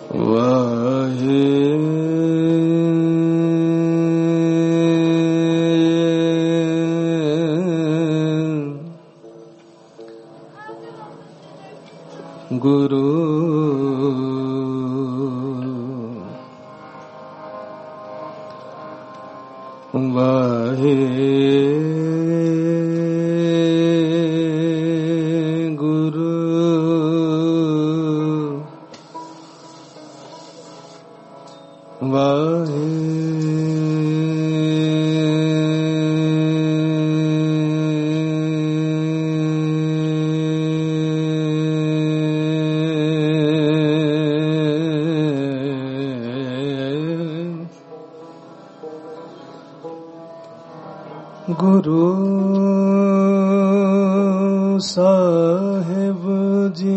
वाहे गुरु वाहे गुरु वाहे गुरु साहिब जी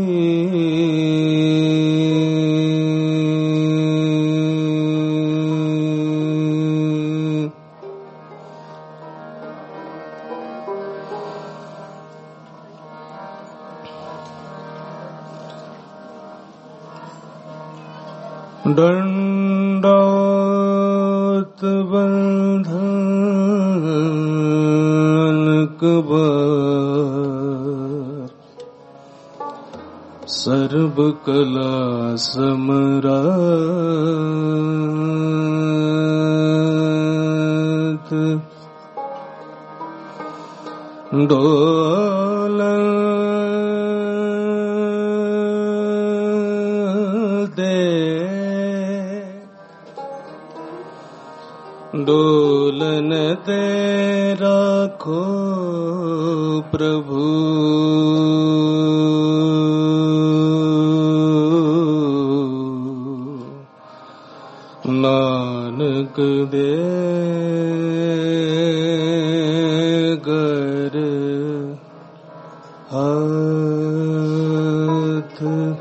दंडौत बंधन कबार सर्व कला समरात डोलन ते राखो प्रभु नानक दे गर हाथ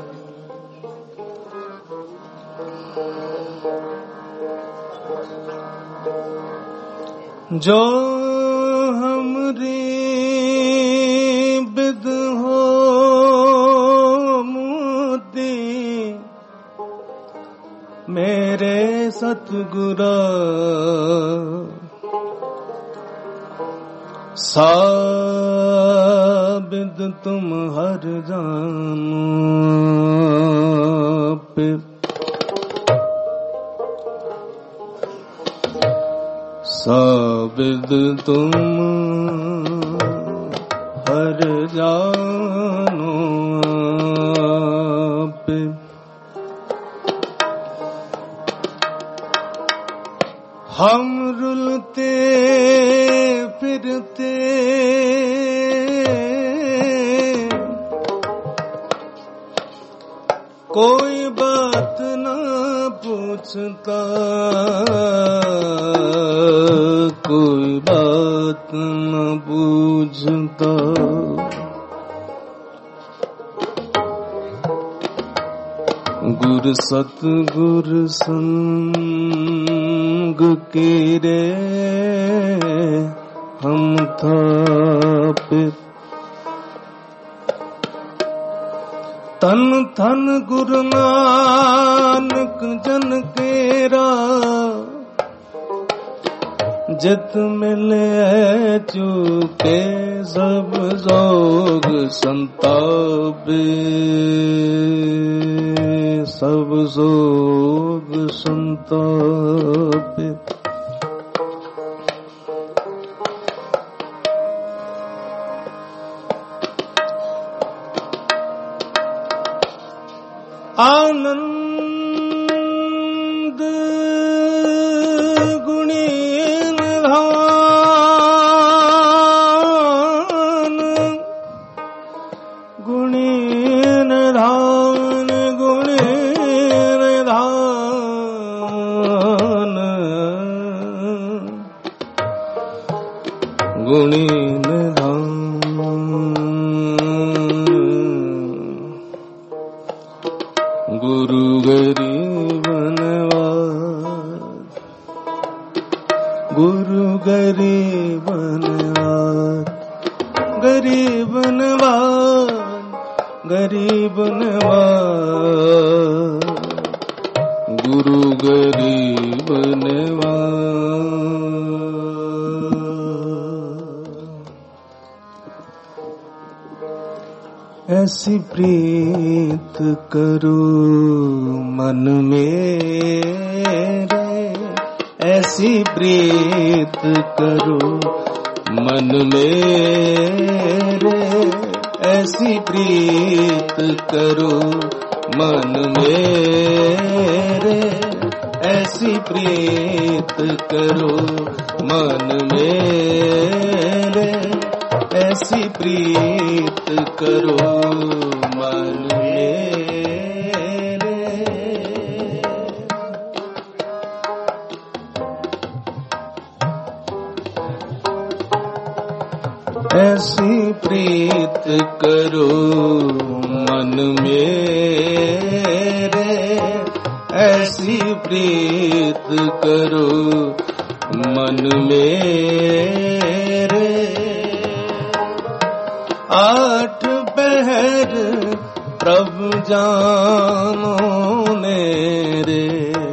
जो हमरी बिद हो मोती मेरे सतगुरा साबिद तुम हर जानो पे साबिद तुम हर जानो पे हम रुलते फिरते कोई बात ना पूछता कोई बात न बूझता गुर सतगुर संग केरे हम थापे तन थन गुरु नानक जन केरा जित मिले चूके सब जोग संतापे सब जोग संतापे आनंद गुणी निधान गुणी निधान गुणी निधान गुणी निधान गुरु गरीबनवार गुरु गरीबनवार गरीबनवार गरीबनवार ऐसी प्रीत करो मन मेरे, ऐसी प्रीत करो मन मेरे, ऐसी प्रीत करो मन मेरे, ऐसी प्रीत करो मन मेरे, ऐसी प्रीत करो मन मेरे। ऐसी प्रीत करो मन मेरे, ऐसी प्रीत करो मन मेरे। आठ पहर प्रभु जानो मेरे,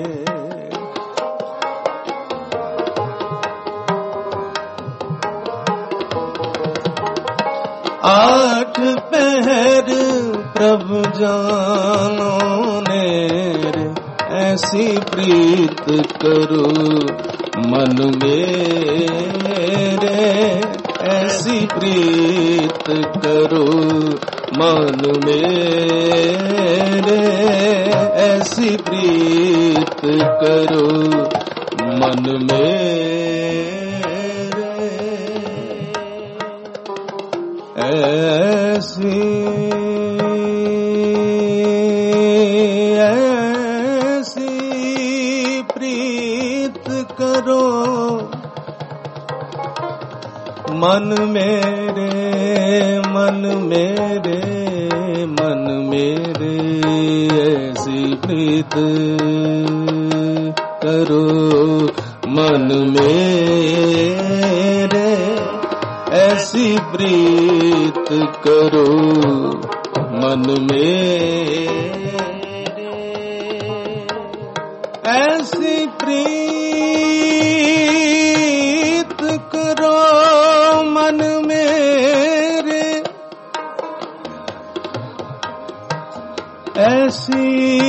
आठ पहर प्रभु जानो मेरे, ऐसी प्रीत करो मन मेरे, ऐसी प्रीत करो मन मेरे, ऐसी प्रीत करो मन मेरे। ऐसी प्रीत करो मन मेरे, मन मेरे, मन मेरे, ऐसी प्रीत करो मन मेरे, ऐसी प्रीत करो मन मेरे। ऐसी प्रीत करो मन मेरे, ऐसी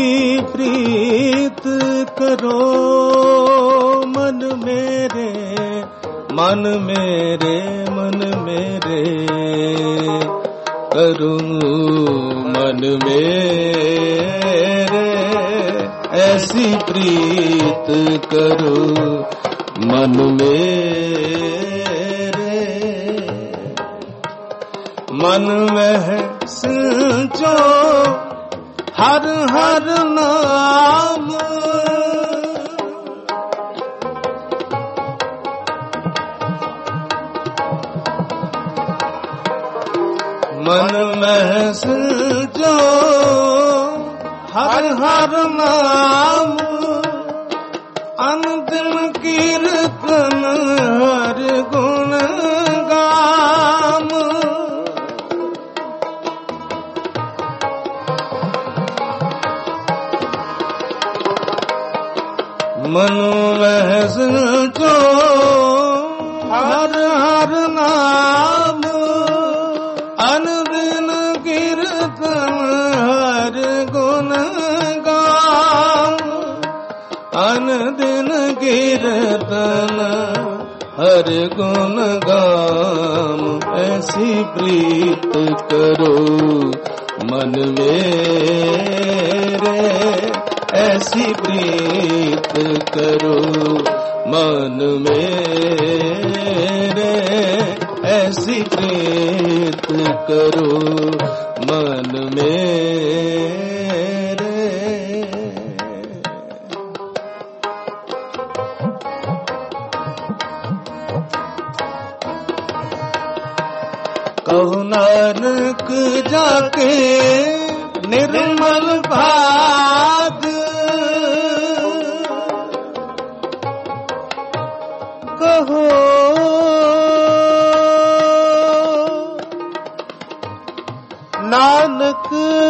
प्रीत करो मन मेरे, मन मेरे, मन मेरे, करो मन मेरे, ऐसी प्रीत करो मन मेरे। मन में सिंचो हर हर नाम, मन में सिंचो हर हर नाम, अनदिन कीर्तन हर गुण गाम। मन में सिंचो हर हर नाम, अनदिन कीर्तन हर गुण गाम, अनदिन कीर्तन हर गुण गाम। ऐसी प्रीत करो मन मेरे, ऐसी प्रीत करो मन मेरे, ऐसी प्रीत करो मन मेरे। कहो नानक जाके निर्मल भाग, कहो नानक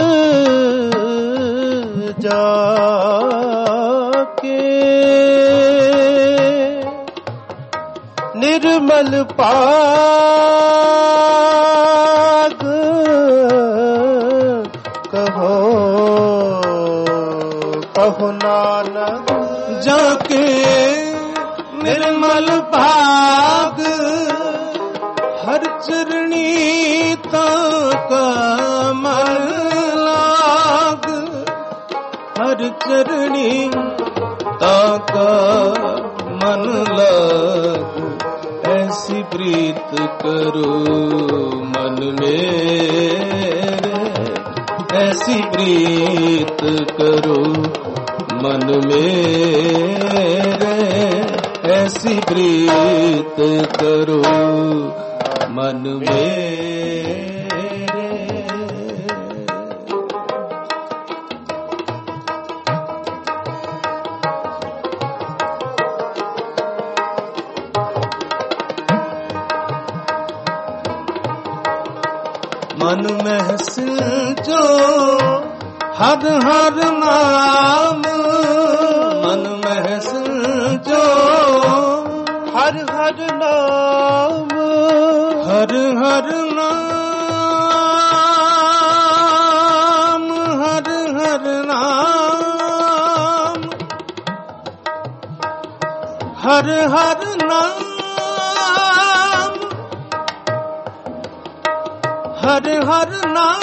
जाके निर्मल पाग, जाके निर्मल भाग, हर चरणी ताका मन लाग, हर चरणी ताका मन लाग, ऐसी प्रीत करो मन मेरे, ऐसी प्रीत करो मन मेरे, ऐसी प्रीत करो मन मेरे। मन में जो हर हर नाम, मन में जो हर हर नाम, हर हर नाम, हर हर नाम, हर हर नाम, हर हर नाम,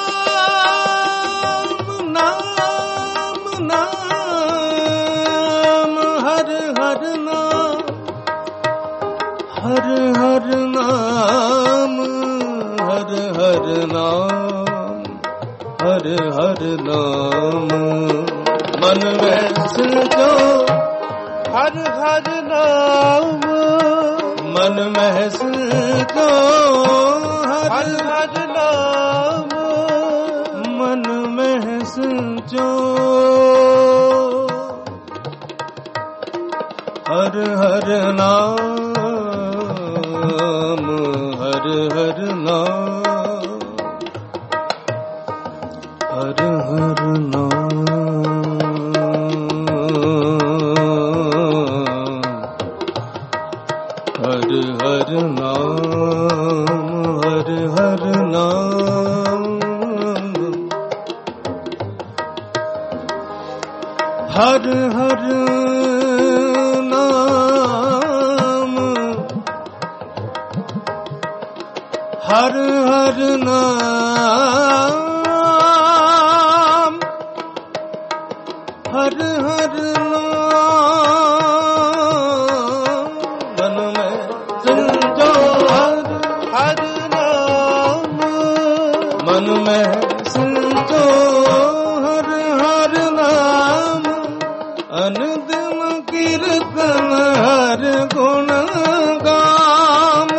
नाम नाम, हर हर नाम, हर हर नाम, हर हर नाम, हर हर नाम, मन में जो हर हर नाम, मन में जो हर हर नाम, मन में जो हर हर नाम, हर हर नाम, हर हर नाम, हर हर नाम, हर हर नाम, हर हर नाम, हर हर नाम, हर हर नाम, मन में जो हर हर नाम, मन में जो हर हर नाम, अनुदिन कीर्तन हर गुण गाम,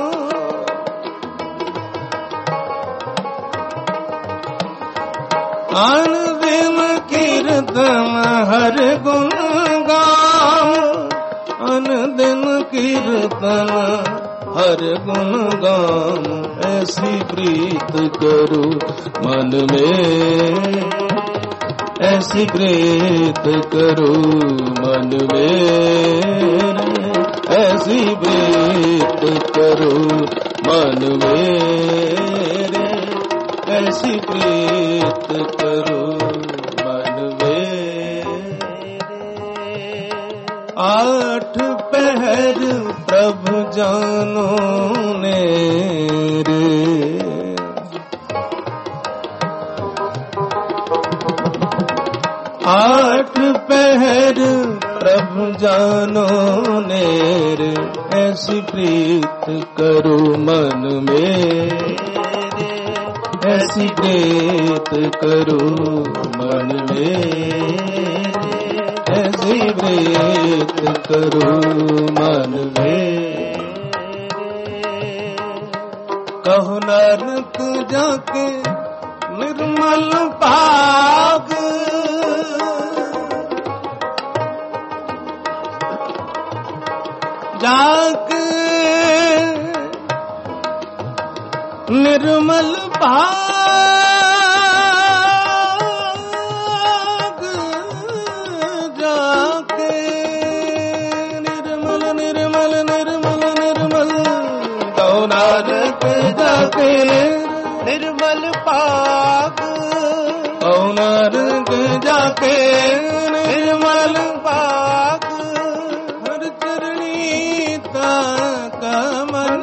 अनुदिन कीर्तन हर गुण गाम, अनुदिन कीर्तन हर गुण गाम, ऐसी प्रीत करो मन में, ऐसी प्रीत करो मन मेरे, ऐसी प्रीत करो मन मेरे, ऐसी प्रीत करो मन मेरे। आठ पहर प्रभु जानो ने रे, आठ पहर प्रभु जानो नेरे, ऐसी प्रीत करो मन मेरे, ऐसी प्रीत करो मन मेरे, ऐसी प्रीत करो मन मेरे। कहो नानक जाके निर्मल भाग, जाके निर्मल भाग, जाके निर्मल निर्मल निर्मल निर्मल, कहो नानक जाके निर्मल भाग, कहो नानक जाके निर्मल भाग,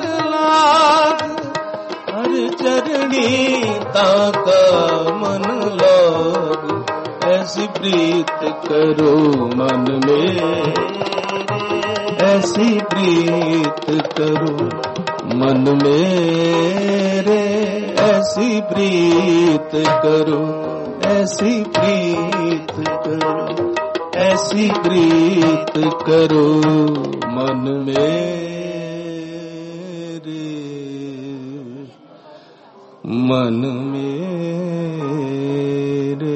लाग, हर चरणी ताका मन लाग। ऐसी प्रीत करो मन में, ऐसी प्रीत करो मन मेरे, ऐसी प्रीत करो, ऐसी प्रीत करो, ऐसी प्रीत करो मन मेरे, मन मेरे।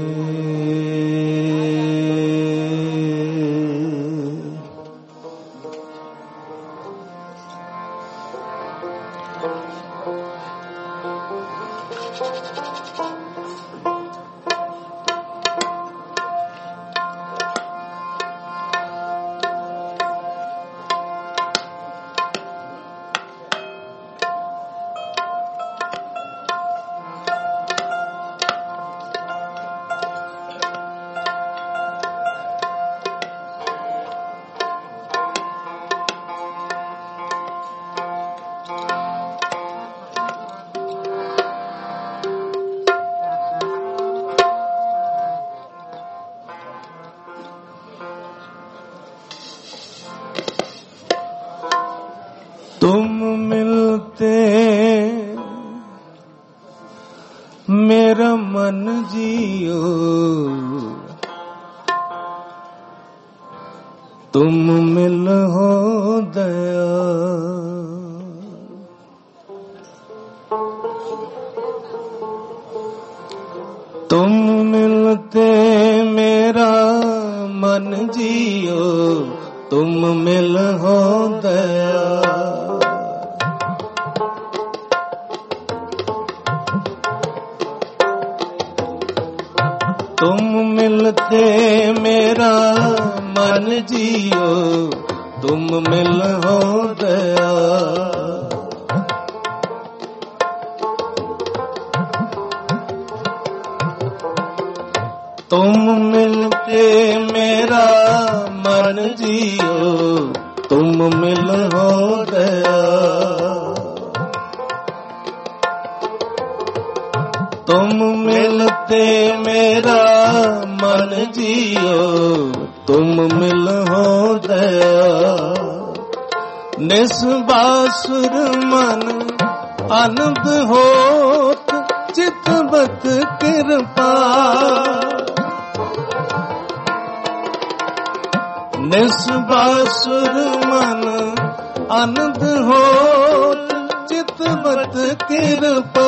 तुम मिलते मेरा मन जियो, तुम मिल हो दया, तुम मिलते मेरा मन जियो, तुम मिल हो दया। तुम मिलते मेरा मन जियो, तुम मिल हो दया। तुम मिलते मेरा मन जियो, तुम मिल हो दया। तुम मिलते मेरा मन जियो, तुम मिल हो दया। निस्बासुर मन आनंद होत, चितवत कृपा। निस्बासुर मन आनंद होत, चितवत कृपा।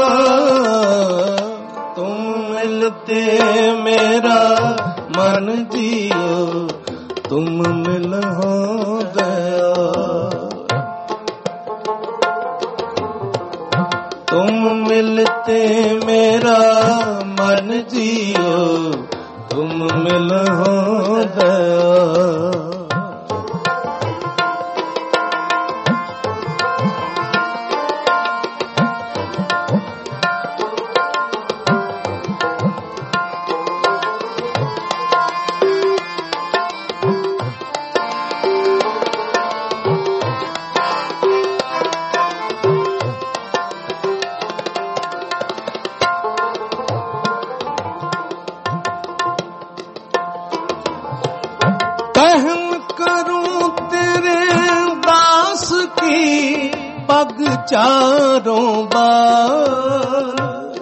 तुम मिलते मेरा मन जियो, तुम मिल हो दया। तुम मिलते मेरा मन जियो, तुम मिल हो दया। पग चारों बार,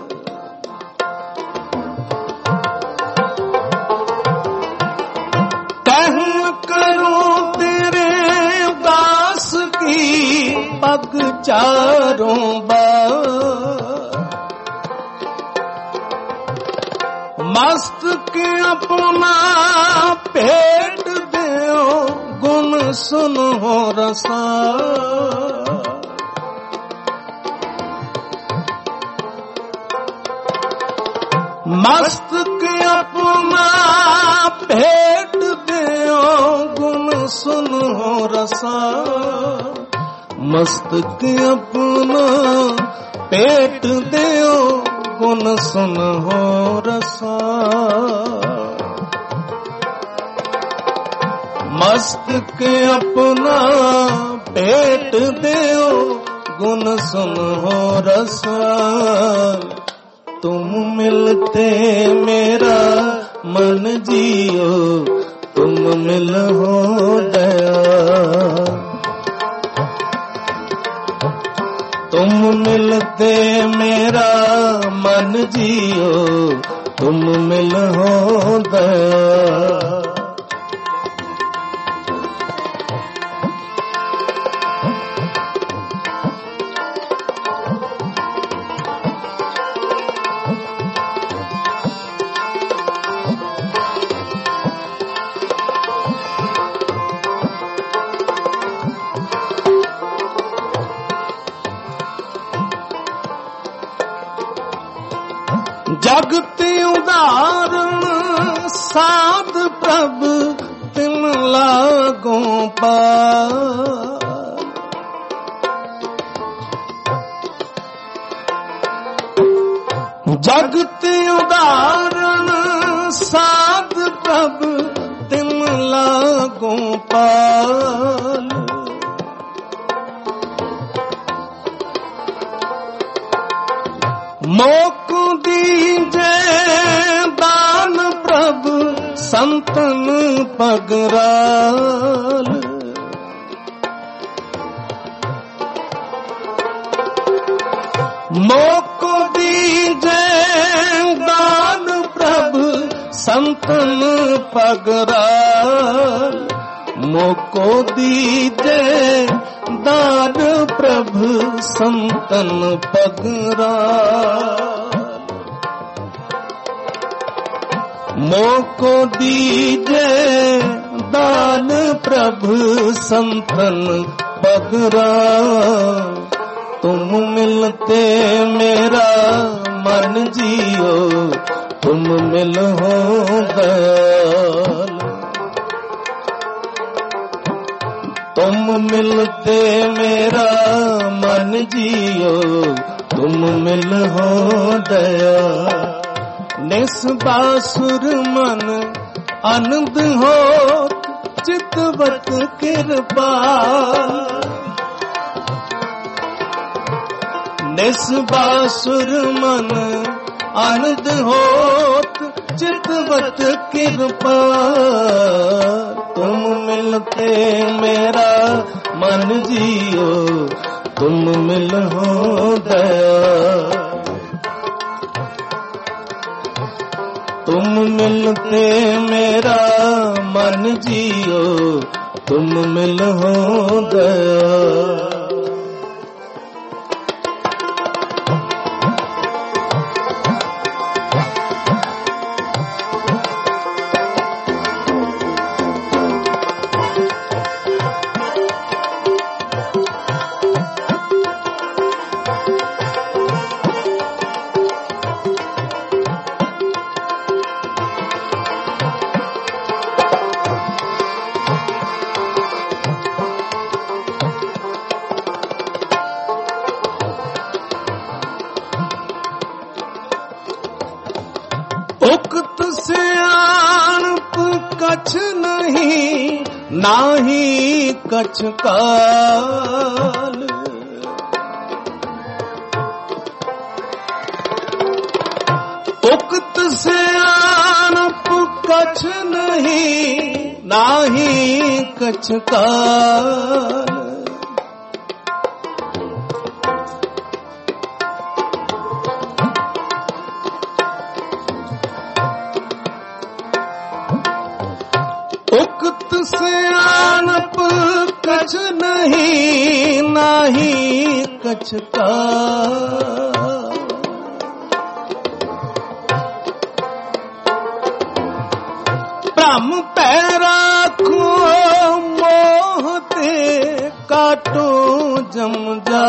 कहूं करूं तेरे दास की पग चारों बार। मस्तक अपना पेट देओ, गुण सुनो रसा। मस्तक अपना भेंट देओ, गुण सुनो रसा। मस्तक अपना पेट देओ, गुण सुनो रसा। मस्तक अपना पेट देओ, गुण सुनो रसाल। तुम मिलते मेरा मन जियो, तुम मिलो दया। तुम मिलते मेरा मन जियो, तुम मिलो दया। जगत उदाहरण साध प्रभु तिन लागो पार। जगत उदाहरण साध प्रभु तिन लागो पार। मोको दीजे दान प्रभु संतन पगराल। मोको दीजे दान प्रभु संतन पगराल। मोको दीजे दान प्रभु संतन पगराल। मोको दीजे दान प्रभु संतन पगराल। तुम मिलते मेरा मन जियो, तुम मिलो दयाल। तुम मिलते मेरा मन जियो, तुम मिलो दया। निस बासुर मन आनंद हो, चितवत कृपा। निस बासुर मन आनंद होत, चितवत कृपा। तुम मिलते मेरा मन जियो, तुम मिलो दया। तुम मिलते मेरा मन जियो, तुम मिलो दया। उक्त सियाणप कछ नहीं, नाही कछ काल। उक्त सियाणप कछ नहीं, नाही कछ काल। उक्त सियाणप कछ नहीं, नाही कछ काल। भ्रम पै राखो मोह ते, काटो जम जा।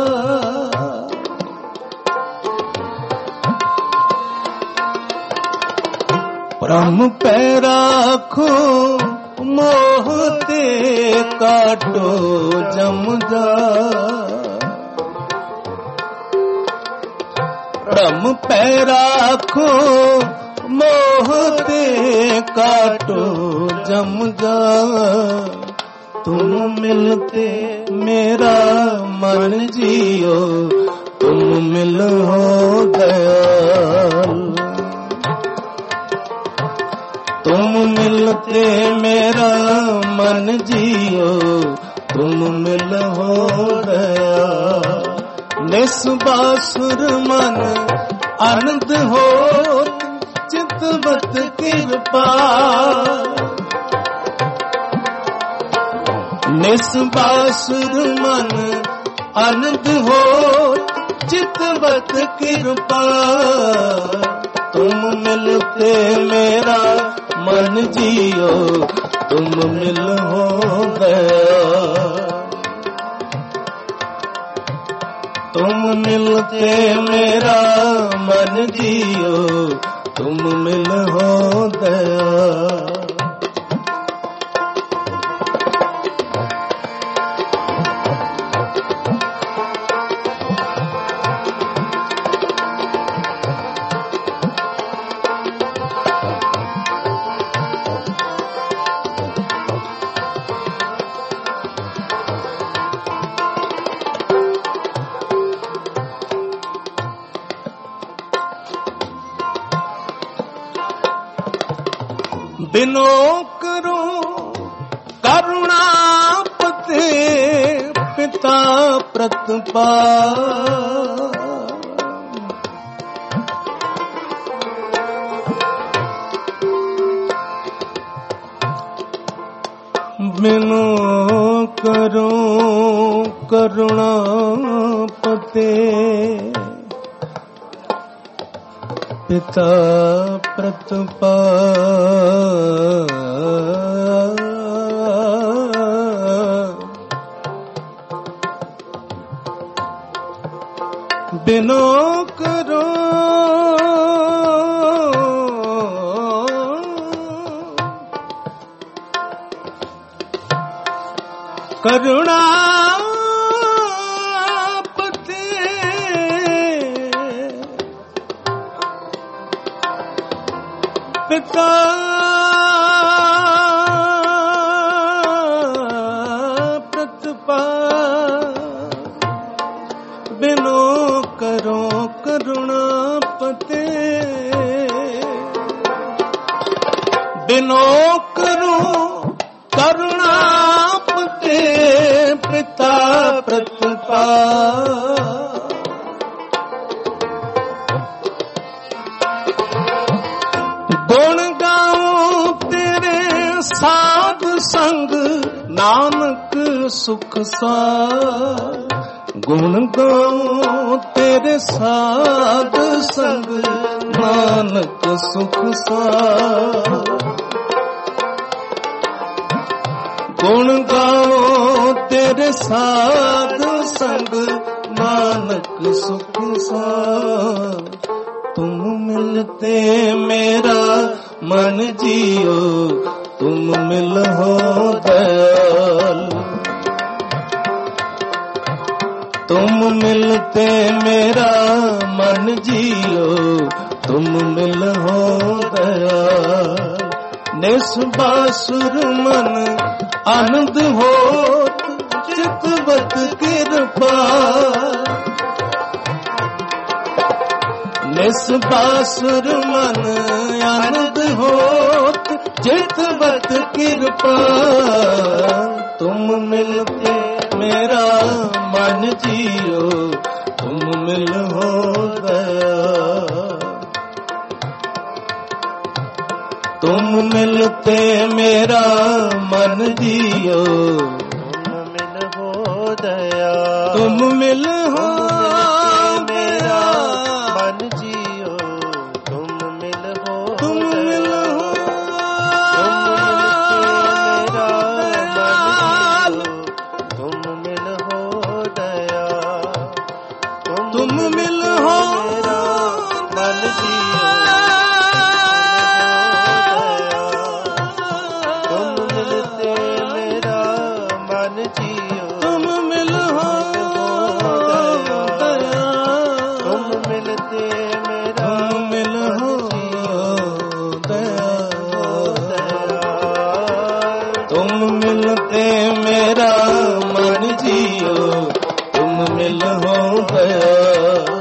भ्रम पै राखो मोह ते, काटो जम जा। भ्रम पै राखो मोह ते, काटो जम जा। तुम मिलते मेरा मन जियो, तुम मिलो दयाल। तुम मिलते मेरा मन जियो, तुम मिलो दयाल। निस बासुर मन आनंद हो, चितवत कृपा। निस बासुर मन आनंद हो, चितवत कृपा। तुम मिलते मेरा मन जियो, तुम मिलो दयाल। तुम मिलते मेरा मन जियो, तुम मिलो दयाल। बिनो करो करुणापते, पिता प्रतपाल। बिनो करो करुणापते, पिता प्रतपाल। बिनो करो करुणापते, पिता प्रतपाल। बिनो करो करुणापते, बिनो करो करुणापते, पिता प्रतपाल। गुण गाओ तेरे साध संग, नानक सुख सार। गुण गाओ तेरे साध संग, नानक सुख सार। गुण गाओ तेरे साध संग, नानक सुख सार। तुम मिलते मेरा मन जियो, तुम मिलो दयाल। तुम मिलते मेरा मन जियो, तुम मिलो दयाल। निस बासुर मन आनंद हो, चितवत कृपा। निस बासुर मन आनंद होत, चितवत कृपा। तुम मिलते मेरा मन जियो, तुम मिलो दयाल। तुम मिलते मेरा मन जियो, तुम मिलो दयाल। तुम मिलो मेरा मन जियो, तुम मिलो, तुम मिलो, तुम मिलो दयाल। तुम मिलो मन जियो, तुम मिलते मेरा मन जियो, तुम मिलो दयाल। तुम मिलते मेरा मिलो दयाल। तुम मिलते मेरा हो गया।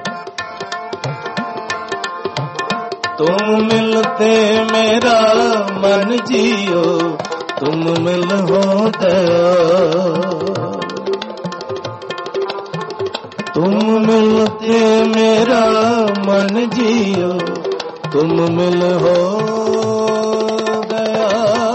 तुम मिलते मेरा मन जियो, तुम मिल हो गया। तुम मिलते मेरा मन जियो, तुम मिल हो गया।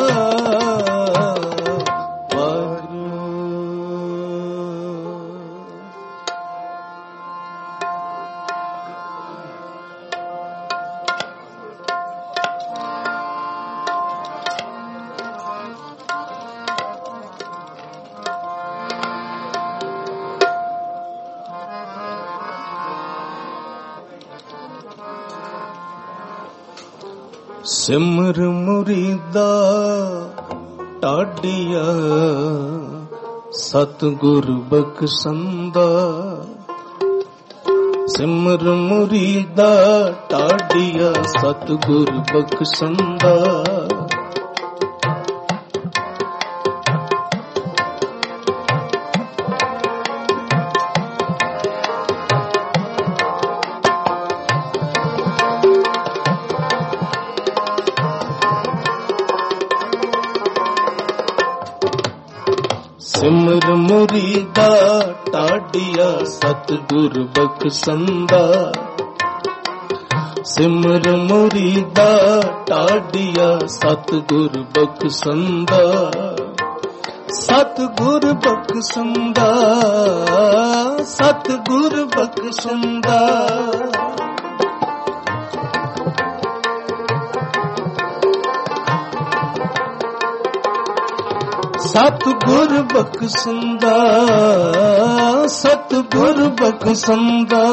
सिमर मुरीदा टाडिया, सतगुर बख्शंदा। सिमर मुरीदा टाडिया, सतगुर बख्शंदा। सिमर मुरीदा टाडिया, सतगुर बख्शंदा। सिमर मुरीदा टाडिया, सतगुर बख्शंदा। सतगुर बख्शंदा, सतगुर बख्शंदा। सतगुर बख्शंदा, सतगुर बख्शंदा।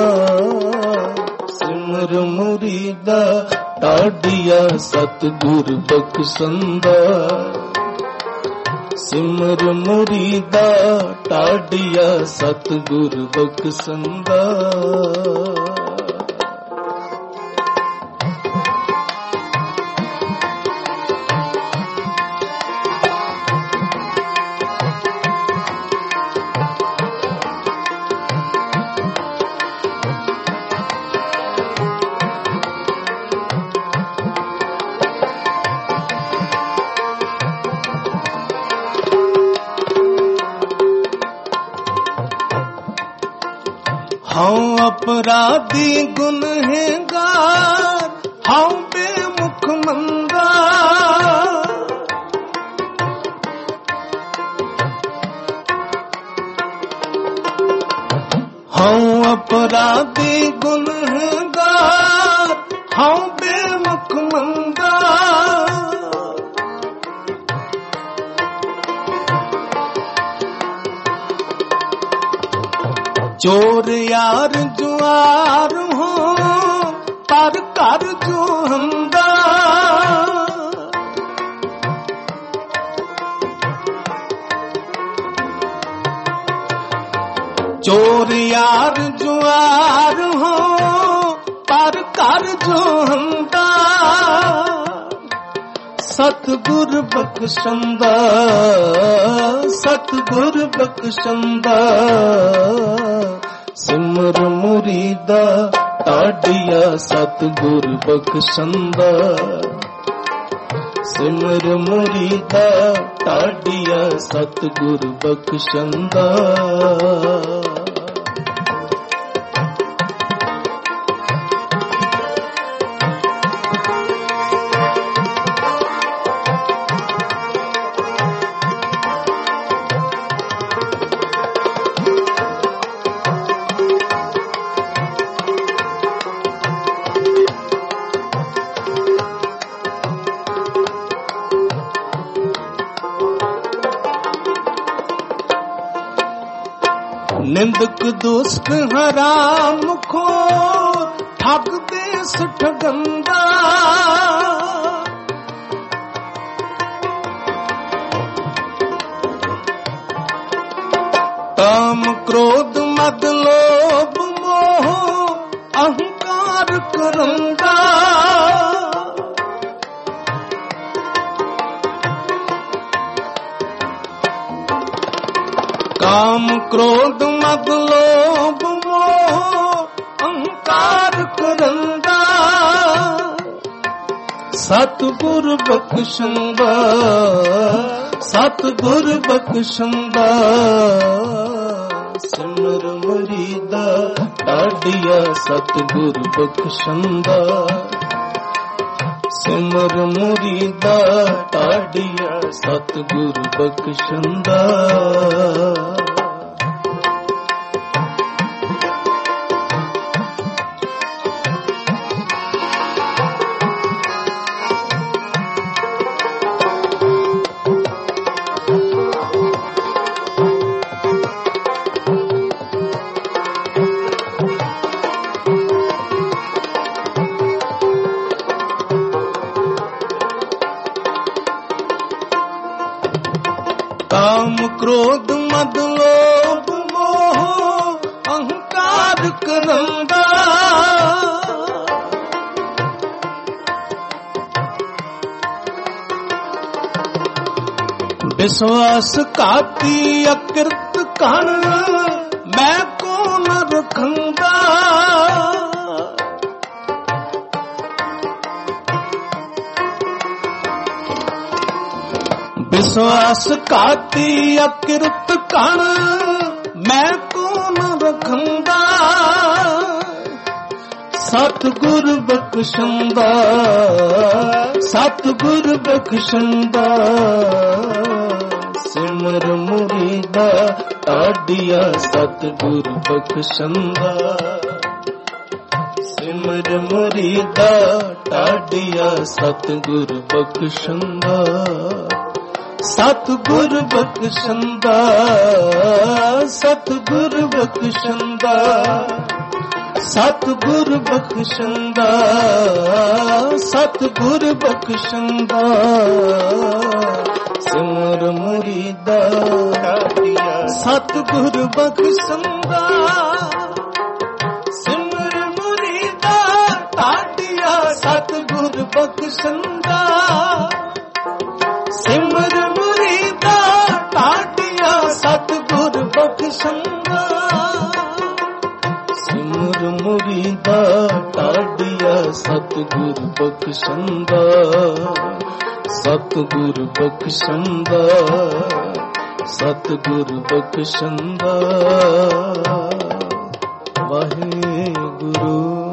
सिमर मुरीदा टाडिया, सतगुर बख्शंदा। सिमर मुरीदा टाडिया, सतगुर बख्शंदा। हाँ अपराधी गुनहगार, हाँ बेमुख मंदा। हाँ अपराधी गुनहगार, हाँ बेमुख मंदा। चोर यार जुआर हो, पर कर जो हमदा। चोर यार जुआर हो, पर कर जो हमदा। सतगुर बख्शंदा, सतगुर बख्शंदा। सिमर मुरीदा टाडिया, सतगुर बख्शंदा। सिमर मुरीदा टाडिया, सतगुर बख्शंदा। निंदक दुष्ट हराम खोर, ठग देश ठगंदा। काम क्रोध मद लोभ मोह, अहंकार करंदा। ਕਾਮ ਕ੍ਰੋਧ ਮਦ ਲੋਭ ਮੋਹ ਅਹੰਕਾਰ ਕਰੰਦਾ, ਸਤਿਗੁਰ ਬਖਸ਼ੰਦਾ, ਸਤਿਗੁਰ ਬਖਸ਼ੰਦਾ। ਸਿਮਰ ਮੁਰੀਦਾ ਢਾਡੀਆ ਸਤਿਗੁਰ ਬਖਸ਼ੰਦਾ, ਸਿਮਰ ਮੁਰੀਦਾ ਢਾਡੀਆ ਸਤਿਗੁਰ ਬਖਸ਼ੰਦਾ। ਕਾਮ ਕ੍ਰੋਧ ਮਦ ਲੋਭ ਮੋਹ ਅਹੰਕਾਰ ਕਰੰਦਾ, ਵਿਸ਼ਵਾਸ ਘਾਤੀ ਅਕਿਰਤ ਕਣ ਮੈਂ ਕੋ ਨ ਰਖੰਦਾ। ਵਿਸ਼ਵਾਸ ਘਾਤੀ ਅਕਿਰਤ ਕਣ ਮੈਂ ਕੋ ਨ ਰਖੰਦਾ, ਸਤਿਗੁਰ ਬਖਸ਼ੰਦਾ, ਸਤਿਗੁਰ ਬਖਸ਼ੰਦਾ। ਸਿਮਰ ਮੁਰੀਦਾ ਢਾਡੀਆ ਸਤਿਗੁਰ ਬਖਸ਼ੰਦਾ, ਸਿਮਰ ਮੁਰੀਦਾ ਢਾਡੀਆ ਸਤਿਗੁਰ ਬਖਸ਼ੰਦਾ, ਸਤਿਗੁਰ ਬਖਸ਼ੰਦਾ, ਸਤਿਗੁਰ ਬਖਸ਼ੰਦਾ, ਸਤਿਗੁਰ ਬਖਸ਼ੰਦਾ, ਸਤਿਗੁਰ ਬਖਸ਼ੰਦਾ। ਸਿਮਰ ਮੁਰੀਦਾ ਢਾਡੀਆ ਸਤਿਗੁਰ ਬਖਸ਼ੰਦਾ, ਸਿਮਰ ਮੁਰੀਦਾ ਢਾਡੀਆ ਸਤਿਗੁਰ ਬਖਸ਼ੰਦਾ, ਸਿਮਰ ਮੁਰੀਦਾ ਢਾਡੀਆ ਸਤਿਗੁਰ ਬਖਸ਼ੰਦਾ, ਸਿਮਰ ਮੁਰੀਦਾ ਢਾਡੀਆ ਸਤਿਗੁਰ ਬਖਸ਼ੰਦਾ, ਸਤਿਗੁਰ ਬਖਸ਼ੰਦਾ, ਸਤਿਗੁਰ ਬਖਸ਼ੰਦਾ। ਵਾਹਿਗੁਰੂ।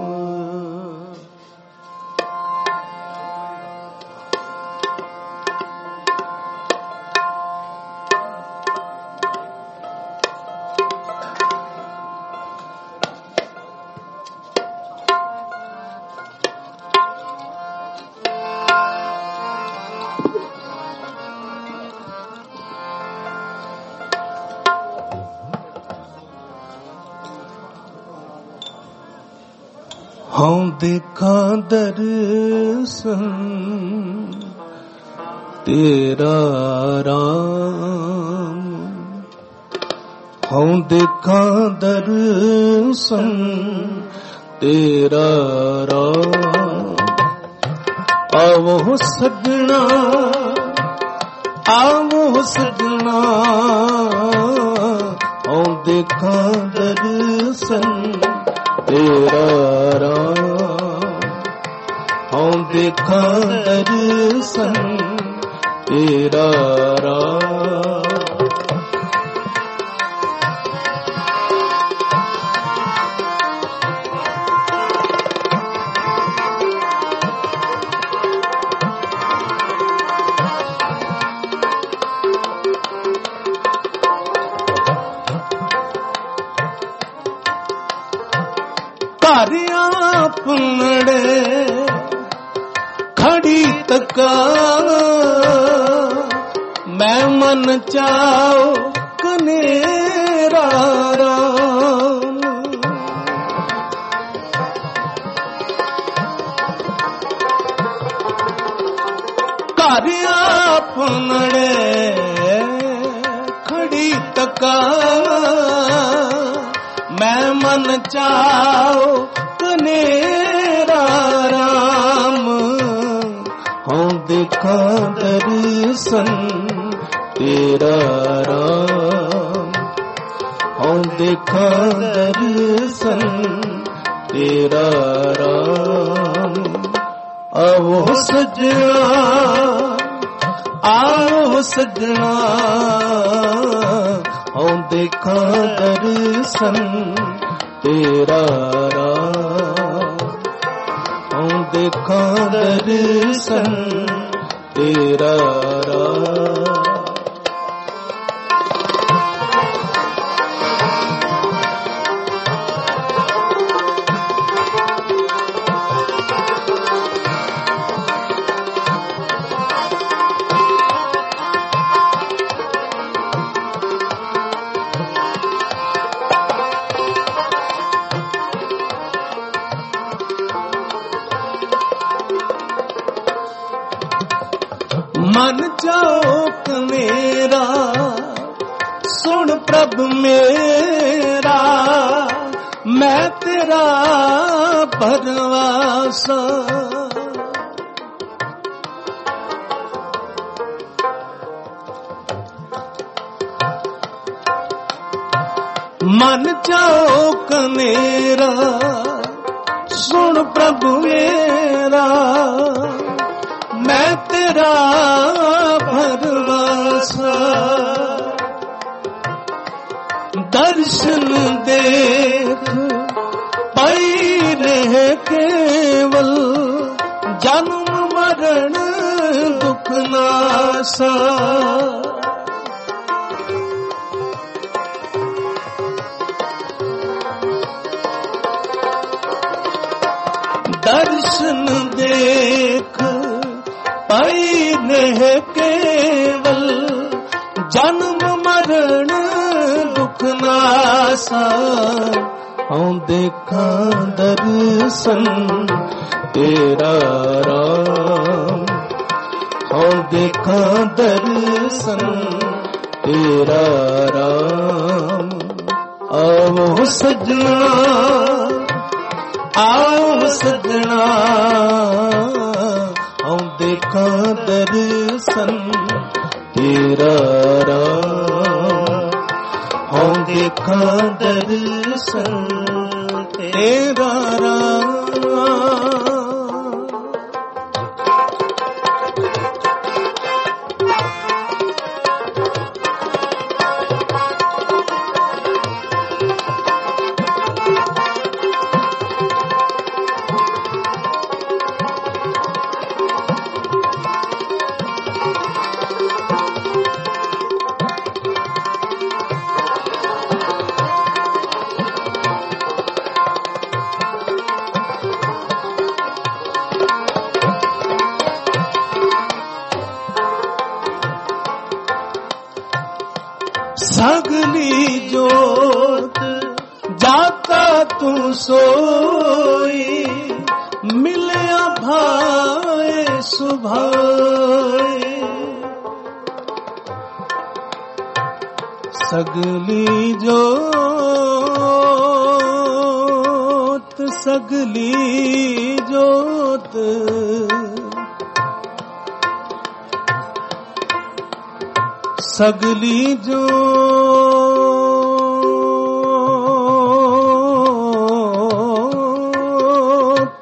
ਹਉ ਦੇਖਾਂ ਦਰਸ਼ਨ ਤੇਰਾ ਰਾਮ, ਹਉ ਦੇਖਾਂ ਦਰਸ਼ਨ ਤੇਰਾ ਰਾਮ। ਆਵੋ ਸਜਣਾ, ਆਵੋ ਸਜਣਾ, ਹਉ ਦੇਖਾਂ ਦਰਸ਼ਨ ਤੇਰਾ ਰਾਮ। ਹਉ ਦੇਖਾਂ ਦਰਸ਼ਨ ਤੇਰਾ ਰਾਮ। ਘਰ ਆਪਣੜੇ ਖੜੀ ਤਕਾ, ਮੈਂ ਮਨ ਚਾਉ ਕਨੇਰਾ ਰਾਮ। ਘਰ ਆਪਣੜੇ ਖੜੀ ਤਕਾ, ਮੈਂ ਮਨ ਚਾਉ ਕਨੇਰਾ ਰਾਮ। ਹਉ ਦੇਖਾਂ ਦਰਸ਼ਨ ਤੇਰਾ ਰਾਮ। हूँ देखा दर्शन तेरा राम। आओ सजना आओ सजना हूँ देखा दर्शन तेरा राम। हूँ देखा दर्शन तेरा राम। मन चौक मेरा सुन प्रभु मेरा, मैं तेरा परवासा। मन चौक मेरा सुन प्रभु मेरा, मैं तेरा भरवासा। दर्शन देख पाई रह केवल, जन्म मरण दुख नासा। दर्शन देख पाई नहीं केवल, जन्म मरण दुख नासा। हूँ देखा दर्शन तेरा राम। हूँ देखा दर्शन तेरा राम। आओ सजना आओ सजना हूँ देखा दर्शन तेरा राम। हूँ देखा दर्शन तेरा राम। सगली जोत जाता तू सोई, मिले भाए सुभाए। सगली जोत सगली जोत सगली जोत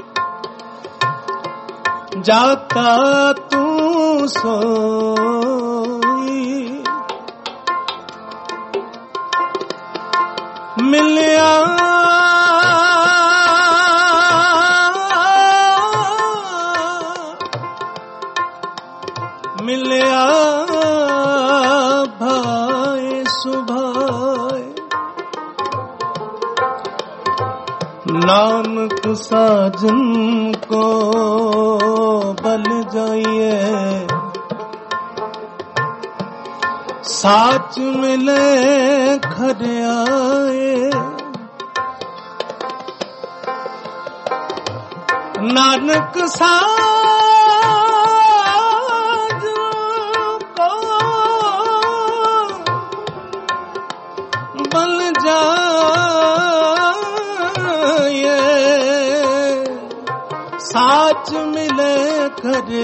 जाता तू सोई, मिलिया मिलिया भाई सुभाए। नानक साजन को बल जाइए, साच मिले खरे आए। नानक साज को बल जाए, साच मिले खरे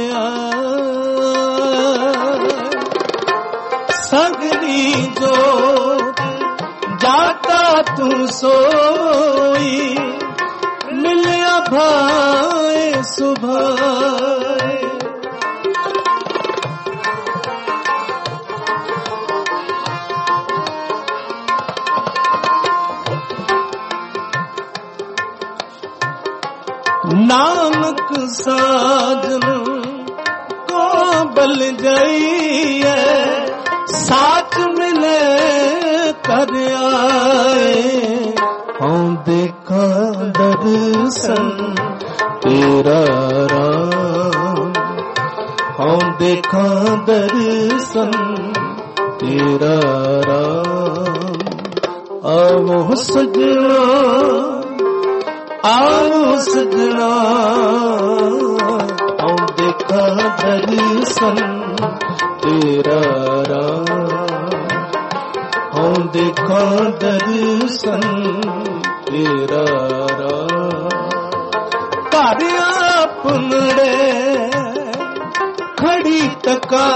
आए। सगली जोत जा तू सोई मिलिया भाए सुभाए। नानक साजन को बल जाइए साच मिले कर आए। हम देखा दर्शन तेरा राम, हम देखा दर्शन तेरा राम। आओ सजना आओ सजना हम देखा दर्शन तेरा राम, हम देखा दर्शन तेरा राम। घर अपने खड़ी टका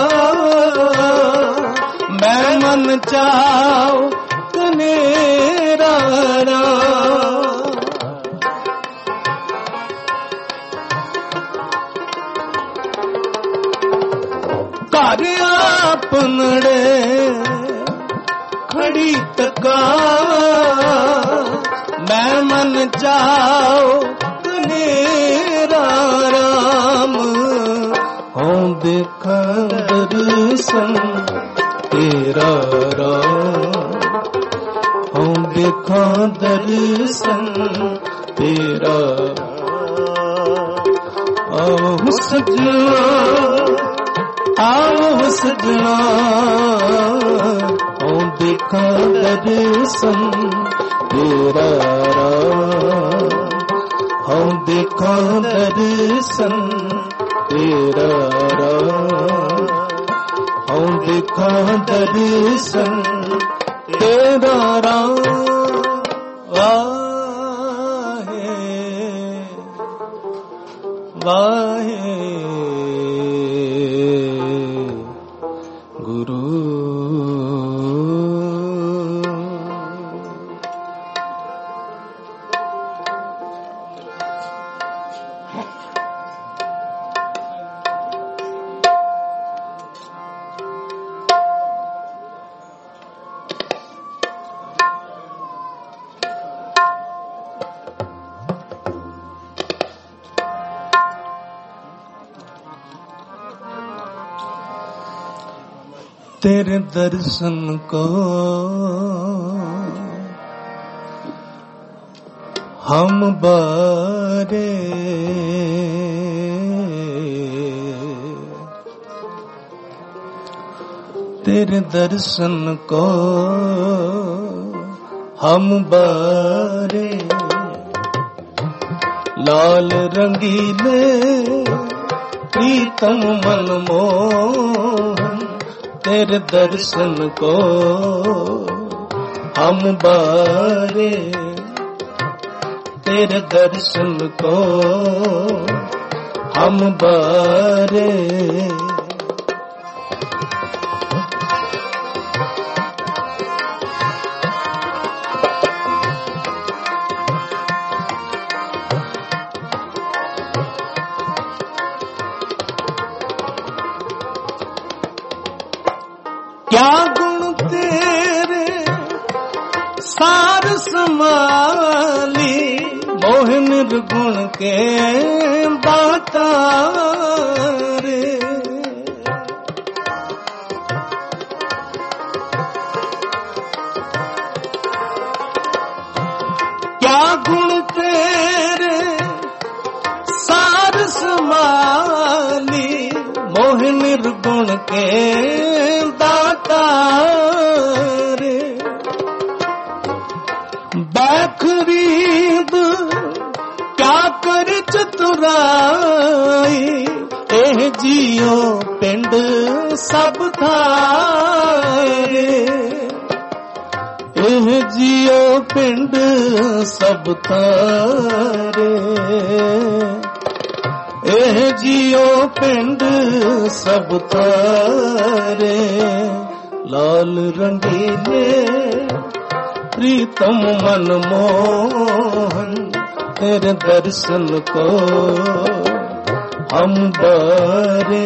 मैं मन चाओ कनेरा राम। घर अपने खड़ी टका मैं मन चाओ कनेरा राम। हम देखा दर्शन तेरा राम, हम देखा दर्शन तेरा। आओ सजना आओ सजना हम देखा दर्शन तेरा राम, हम देखा दर्शन तेरा राम, हम देखा दर्शन तेरा राम। वाहे वाहे गुरु। तेरे दर्शन को हम बारे तेरे दर्शन को हम बारे लाल रंगीले प्रीतम मनमोहन तेरे दर्शन को हम बारे तेरे दर्शन को हम बारे क्या गुण तेरे सार समाली मोह निर्गुण के दाता रे। क्या गुण तेरे सार समाली मोह निर्गुण के दाता रे। बैखरीद क्या कर चतुराई एह जियो पिंड सब थारे। एह जियो पिंड सब थारे एह जियो पिंड सब तारे लाल रंगीले प्रीतम मनमोहन तेरे दर्शन को हम बारे,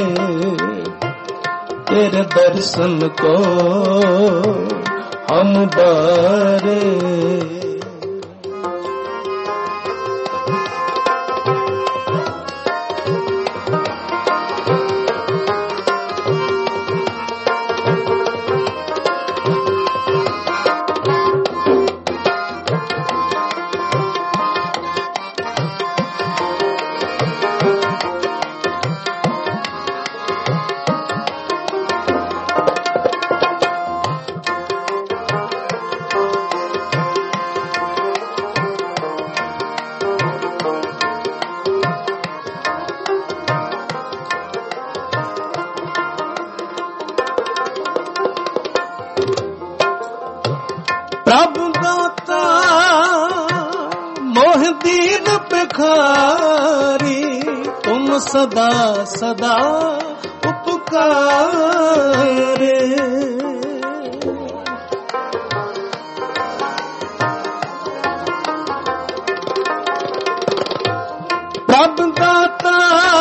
तेरे दर्शन को हम बारे। प्रभु दाता मोह दीन पिखारी, तुम सदा सदा उपकारे। प्रभु दाता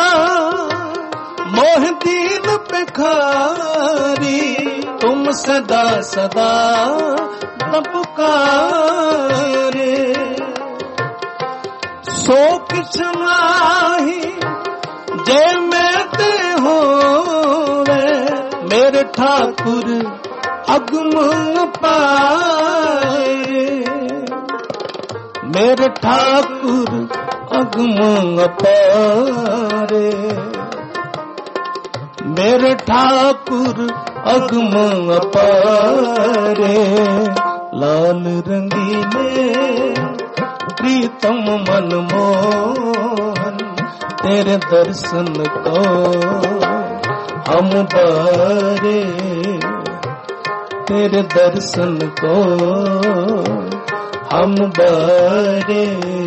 मोह दीन पिखारी, तुम सदा सदा पुकारे। सो किछ नाही जे मैं ते होवे, मेरे ठाकुर अगम पारे, मेरे ठाकुर अगम पारे, मेरे ठाकुर अगम पारे। लाल रंगीले प्रीतम मनमोहन तेरे दर्शन को हम बारे, तेरे दर्शन को हम बारे।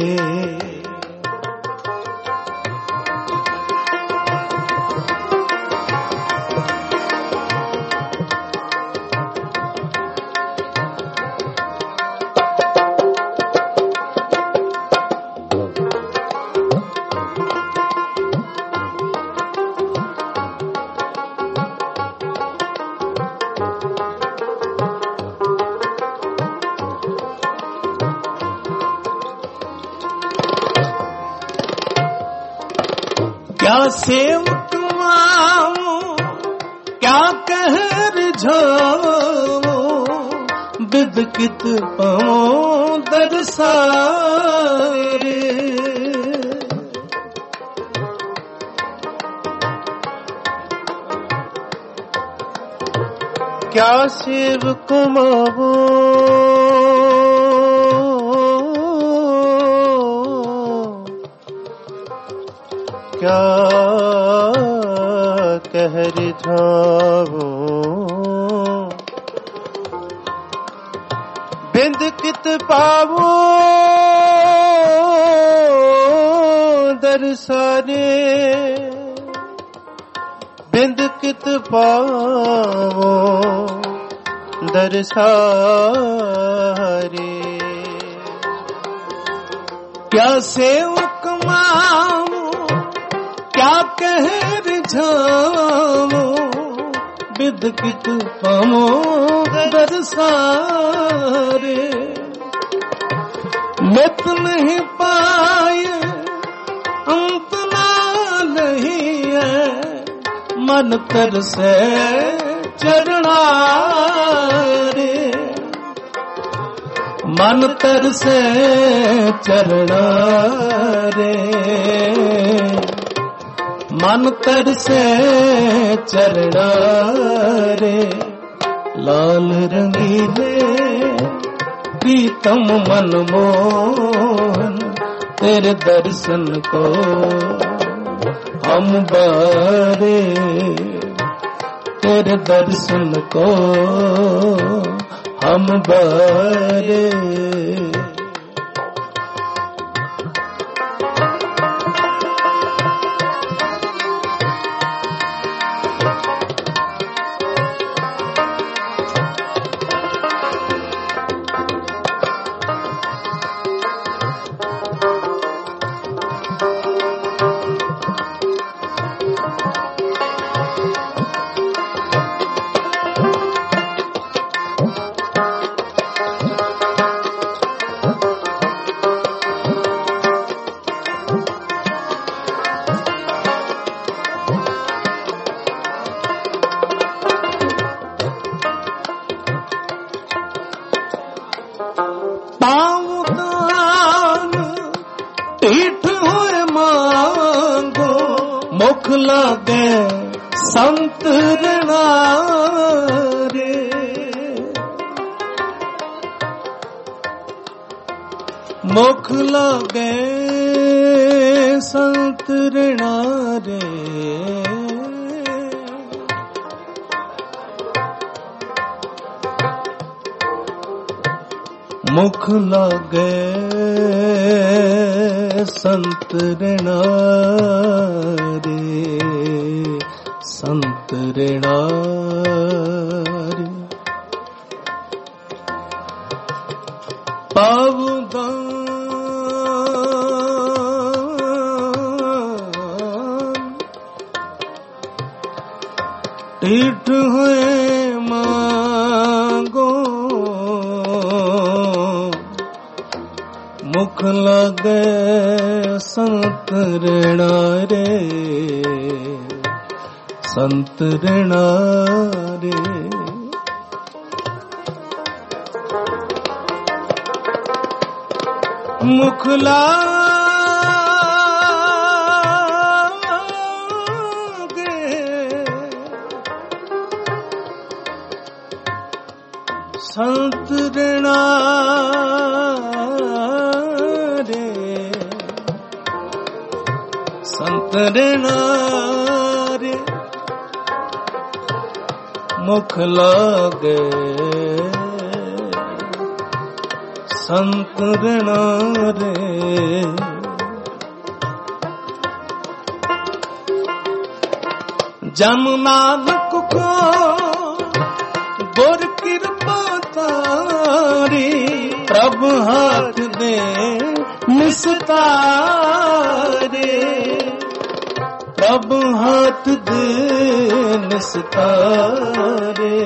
क्या सेवक माओ क्या कह रिझाओ, बिदकित पाओ दरसारे। क्या सेवक माओ क्या कह रिझाओ, बिंद कित पावो दरसारे, बिंद कित पावो दरसारे। क्या सेवक मामो क्या कह रिझाओ, बिद कित पामो दरसारे। मित नहीं पाए अंत ना नहीं है, मन कर से चरणारे, मन तर से चरणारे, मन तर से चरणारे। लाल रंगीले प्रीतम मनमोहन तेरे दर्शन को हम बारे, तेरे दर्शन को हम बारे। ਢੀਠ ਹੋਏ ਮੰਗੋ ਮੁਖ ਲਾਗੇ ਸੰਤ ਰਣਾ ਰੇ। ਮੁਖ ਲਾਗੇ ਸੰਤ ਰਣਾ ਰੇ। ਮੁਖ ਲਾਗੇ ਸੰਤ ਰਣਾ ਰੇ। ਸੰਤ ਰਣਾ ਰੇ। ਪਾਵਦਾ ਢੀਠ ਹੋਏ ਮੰਗੋ ਮੁਖ ਲਾਗੇ ਸੰਤ ਰਣਾ ਰੇ। ਸੰਤ ਰਣਾ ਰੇ। ਮੁਖ ਲਾਗੇ ਸੰਤ ਰਣਾ ਰੇ। ਸੰਤ ਰਣਾ ਰੇ। ਮੁਖ ਲਾਗੇ ਸੰਤ ਰਣਾ ਰੇ। ਜਨ ਨਾਨਕ ਕੋ ਗੁਰ ਕਿਰਪਾ ਤਾਰੀ ਪ੍ਰਭ ਹਾਥ ਦੇ ਨਿਸਤਾਰੇ। ਪ੍ਰਭ ਹਾਥ ਦੇ ਨਿਸਤਾਰੇ।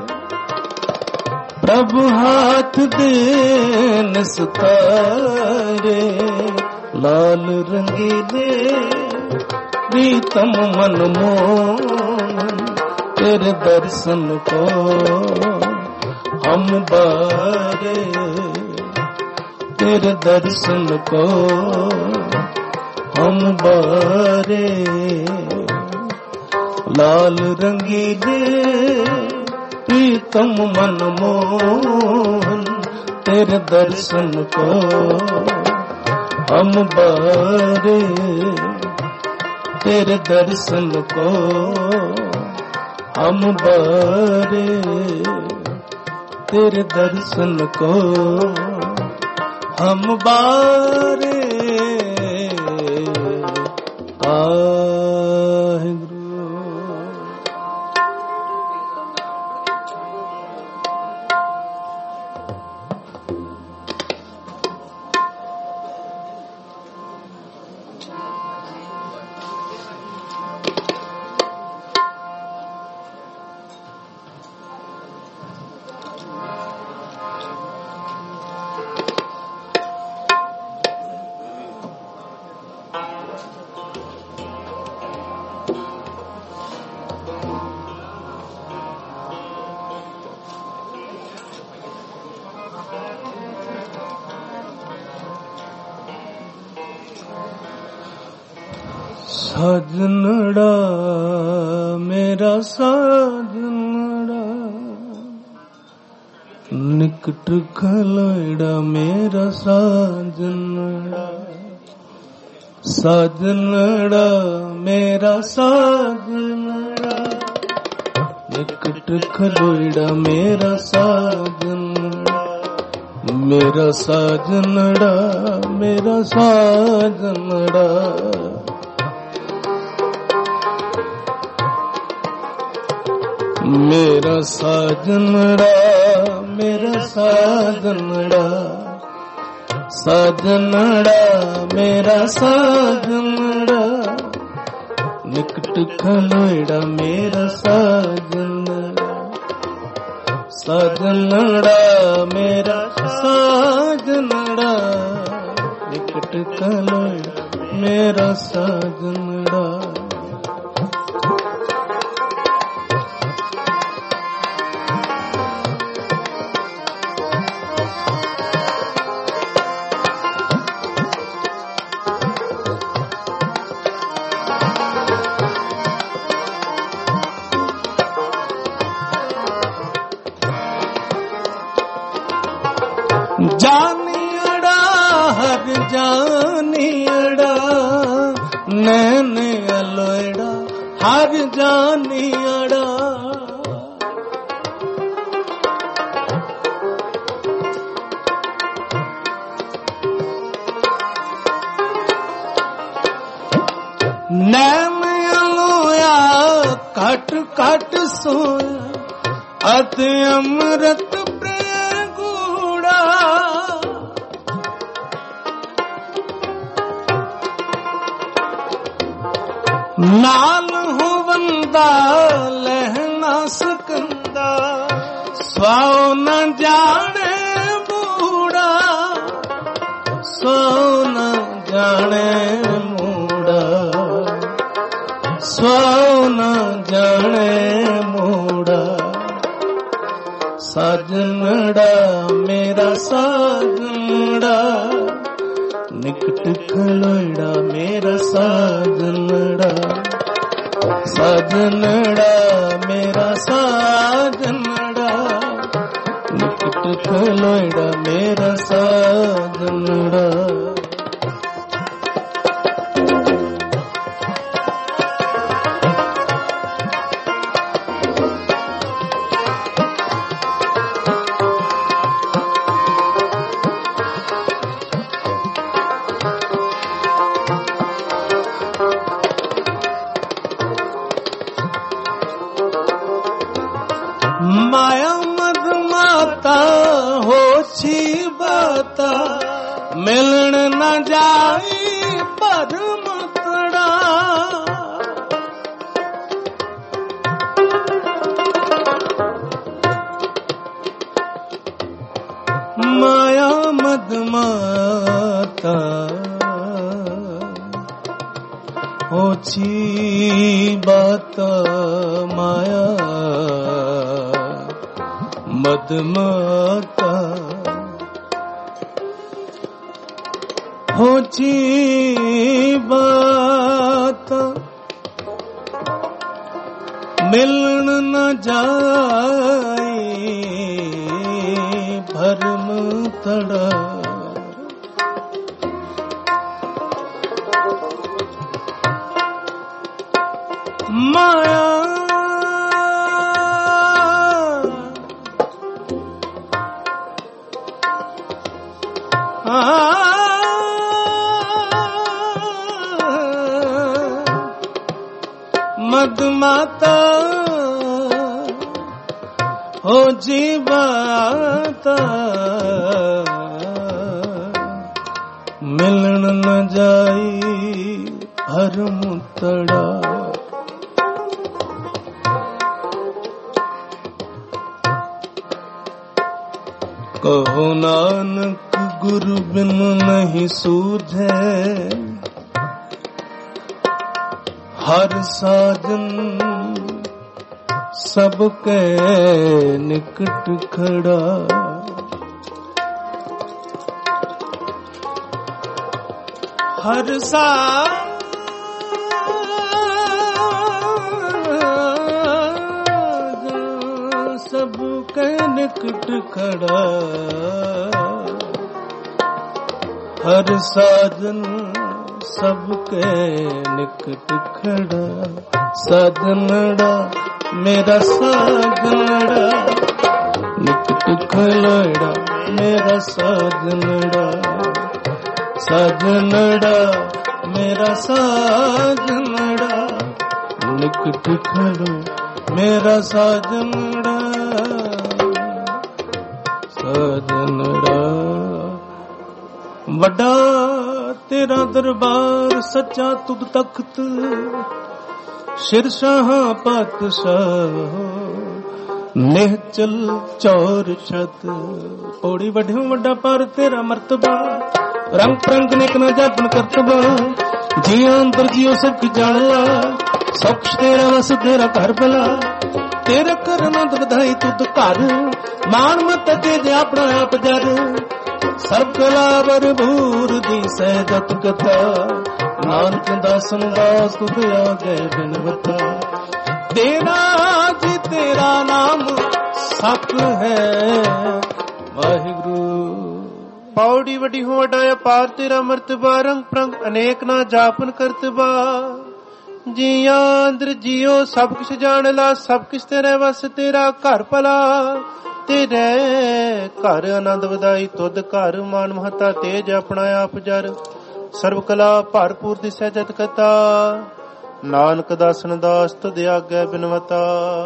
ਪ੍ਰਭ ਹਾਥ ਦੇ ਨਿਸਤਾਰੇ। ਲਾਲ ਰੰਗੀਲੇ ਪ੍ਰੀਤਮ ਮਨ ਮੋਹਨ तेरे दर्शन को हम बारे। तेरे दर्शन को हम बारे। लाल रंगीले प्रीतम मन मोहन तेरे दर्शन को हम बारे। तेरे दर्शन को हम बारे। तेरे दर्शन को हम बारे। साजनड़ा मेरा साजनड़ा निकट खलोड़ा मेरा साजनड़ा। साजनड़ा मेरा साजनड़ा निकट खलोड़ा मेरा साजनड़ा। मेरा साजनड़ा मेरा साजनड़ा। मेरा साजनड़ा मेरा साजनड़ा। साजनड़ा मेरा साजनड़ा निकट खलोड़ा मेरा साजनड़ा। साजनड़ा मेरा साजनड़ा निकट खलोड़ा मेरा साजनड़ा। जानियड़ा हर जानियड़ा नैन अलोड़ा हर जानियड़ा नैन अलोया कट कट सोया अति अमृत नाल हो बंदा लहना सकंदा स्वाओ न जाने बूढ़ा स्वाओ न जाने मूढ़ा स्वाओ न जाने मूढ़ा साजनड़ा मेरा साजनड़ा निकट खलोड़ा मेरा साजनड़ा साजनड़ा मेरा साजनड़ा निकट खलोड़ा मेरा साजनड़ा माया मद माता हो छी बाता मिलन न जाई परम तड़ा माया मद माता हो छी बाता माया मदमाता हो जी बात मिलन न जाए भरम तड़ा माया मदमाता हो जीवाता मिलन न जाई भरम तड़ा कहो नानक गुरु बिन नहीं सूझे हर साजन सबके निकट खड़ा हर साजन सबके निकट खड़ा हर साजन सबके निकट खड़ा साजनड़ा मेरा साजनड़ा निकट खलोड़ा मेरा साजनड़ा साजनड़ा मेरा साजनड़ा निकट खलो मेरा साजनड़ा साजनड़ा वड्डा तेरा दरबार सच्चा तुद तख्त शिरशाह पातशाह निहचल चौर छत पौड़ी वड्ढियों वड्डा पर तेरा मर्तबा रंग परंग निक न जापन करतबा जिया अंतर जियो सब की जान ला सौख तेरा वस तेरा घर भला तेरा करना बधाई तुद घर मान मत तेज अपना आप जर सर्व कला भरपूर दी सहजत कथा नानक दासन दास तुद आगे बिनवता तेरा जी तेरा नाम सत है वाहिगुरु ਪੌੜੀ ਵੱਡੀ ਹੋ ਵੱਡਾ ਅਪਾਰ ਤੇਰਾ ਮਰਤਬਾ, ਰੰਗ ਪ੍ਰੰਗ ਅਨੇਕ ਨਾ ਜਾਪਨ ਕਰਤਬਾ। ਜੀਆਂ ਅੰਦਰ ਜੀਓ ਸਭ ਕੁਛ ਜਾਣ ਲਾ, ਸਭ ਕੁਛ ਤੇਰੇ ਵਸ ਤੇਰਾ ਘਰ ਭਲਾ। ਤੇਰੇ ਘਰ ਆਨੰਦ ਵਧਾਈ ਤੁਧ ਘਰ, ਮਾਨ ਮਹਤਾ ਤੇਜ ਆਪਣਾ ਆਪ ਜਰ। ਸਰਬ ਕਲਾ ਭਰਪੂਰ ਦਿਸੈ ਜਤ ਕਤਾ, ਨਾਨਕ ਦਾਸਨ ਦਾਸ ਤੁਧ ਆਗੈ ਬਿਨਵਤਾ।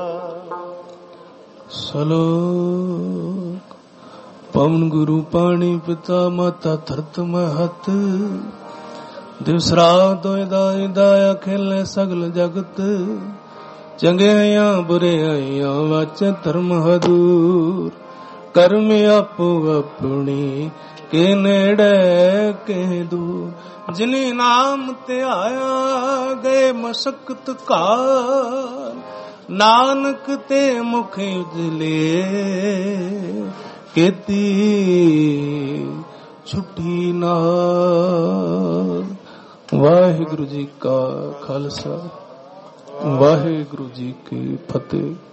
ਸਲੋਕ ਪਵਨ ਗੁਰੂ ਪਾਣੀ ਪਿਤਾ ਮਾਤਾ ਧਰਤ ਮਹਤ, ਦਿਵਸ ਰਾਤ ਦੋਇ ਦਾਈ ਦਾਇਆ ਖੇਲੇ ਸਗਲ ਜਗਤ। ਚੰਗਿਆਈਆਂ ਬੁਰਿਆਈਆਂ ਵਾਚੈ ਧਰਮ ਹਦੂਰ, ਕਰਮ ਆਪੋ ਆਪਣੀ ਕੇ ਨੇੜੇ ਕੇ ਦੂਰ। ਜਿਨੇ ਨਾਮ ਧਿਆਇਆ ਗਏ ਮਸਕਤ ਘਾਲ, ਨਾਨਕ ਤੇ ਮੁਖ ਉਜਲੇ ਕੀਤੀ ਛੁੱਟੀ ਨਾਲ। ਵਾਹਿਗੁਰੂ ਜੀ ਕਾ ਖਾਲਸਾ, ਵਾਹਿਗੁਰੂ ਜੀ ਕੀ ਫਤਿਹ।